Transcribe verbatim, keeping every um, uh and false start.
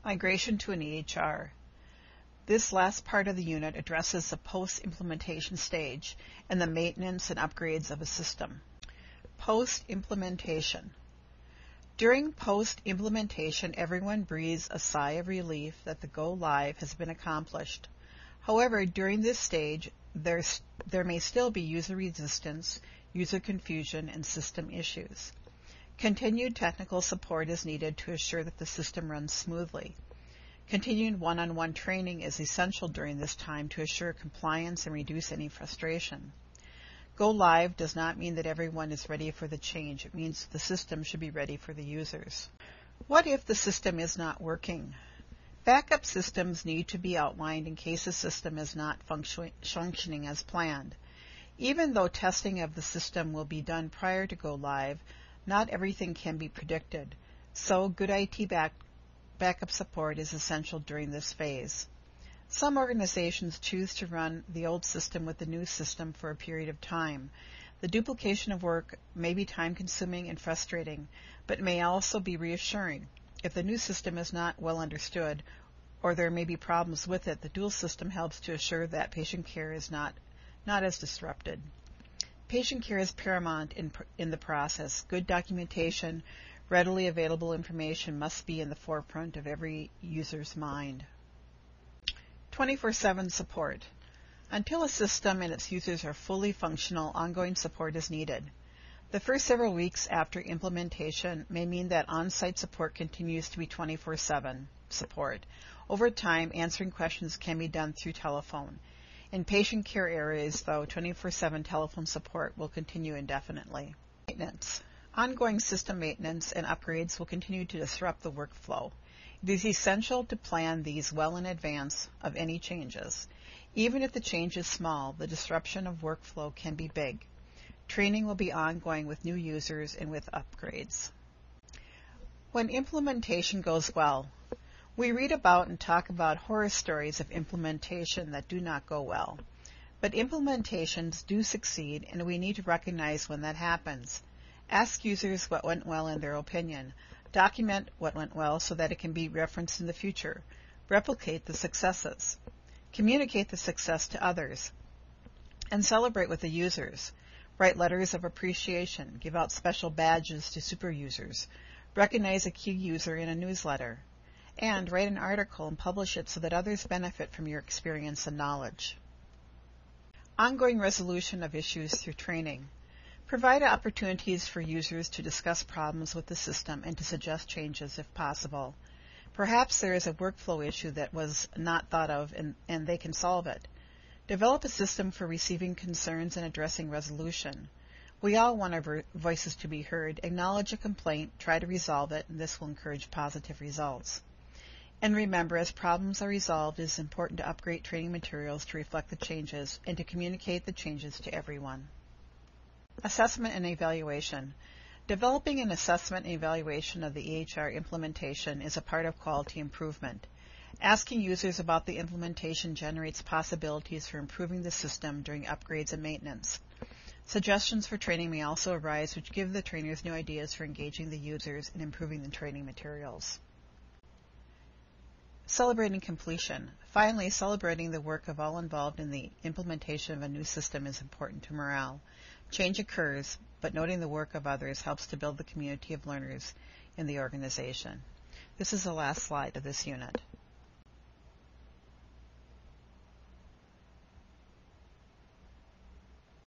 Migration to an E H R. This last part of the unit addresses the post-implementation stage and the maintenance and upgrades of a system. Post-implementation. During post-implementation, everyone breathes a sigh of relief that the go-live has been accomplished. However, during this stage, there's, there may still be user resistance, user confusion, and system issues. Continued technical support is needed to assure that the system runs smoothly. Continued one-on-one training is essential during this time to assure compliance and reduce any frustration. Go live does not mean that everyone is ready for the change. It means the system should be ready for the users. What if the system is not working? Backup systems need to be outlined in case the system is not function- functioning as planned. Even though testing of the system will be done prior to go live, not everything can be predicted, so good I T back, backup support is essential during this phase. Some organizations choose to run the old system with the new system for a period of time. The duplication of work may be time-consuming and frustrating, but may also be reassuring. If the new system is not well understood, or there may be problems with it, the dual system helps to assure that patient care is not, not as disrupted. Patient care is paramount in, in the process. Good documentation, readily available information must be in the forefront of every user's mind. twenty-four seven support. Until a system and its users are fully functional, ongoing support is needed. The first several weeks after implementation may mean that on-site support continues to be twenty-four seven support. Over time, answering questions can be done through telephone. In patient care areas, though, twenty-four seven telephone support will continue indefinitely. Maintenance. Ongoing system maintenance and upgrades will continue to disrupt the workflow. It is essential to plan these well in advance of any changes. Even if the change is small, the disruption of workflow can be big. Training will be ongoing with new users and with upgrades. When implementation goes well, we read about and talk about horror stories of implementation that do not go well. But implementations do succeed, and we need to recognize when that happens. Ask users what went well in their opinion. Document what went well so that it can be referenced in the future. Replicate the successes. Communicate the success to others. And celebrate with the users. Write letters of appreciation. Give out special badges to super users. Recognize a key user in a newsletter. And write an article and publish it so that others benefit from your experience and knowledge. Ongoing resolution of issues through training. Provide opportunities for users to discuss problems with the system and to suggest changes if possible. Perhaps there is a workflow issue that was not thought of and, and they can solve it. Develop a system for receiving concerns and addressing resolution. We all want our voices to be heard. Acknowledge a complaint, try to resolve it, and this will encourage positive results. And remember, as problems are resolved, it is important to upgrade training materials to reflect the changes and to communicate the changes to everyone. Assessment and evaluation. Developing an assessment and evaluation of the E H R implementation is a part of quality improvement. Asking users about the implementation generates possibilities for improving the system during upgrades and maintenance. Suggestions for training may also arise, which give the trainers new ideas for engaging the users and improving the training materials. Celebrating completion. Finally, celebrating the work of all involved in the implementation of a new system is important to morale. Change occurs, but noting the work of others helps to build the community of learners in the organization. This is the last slide of this unit.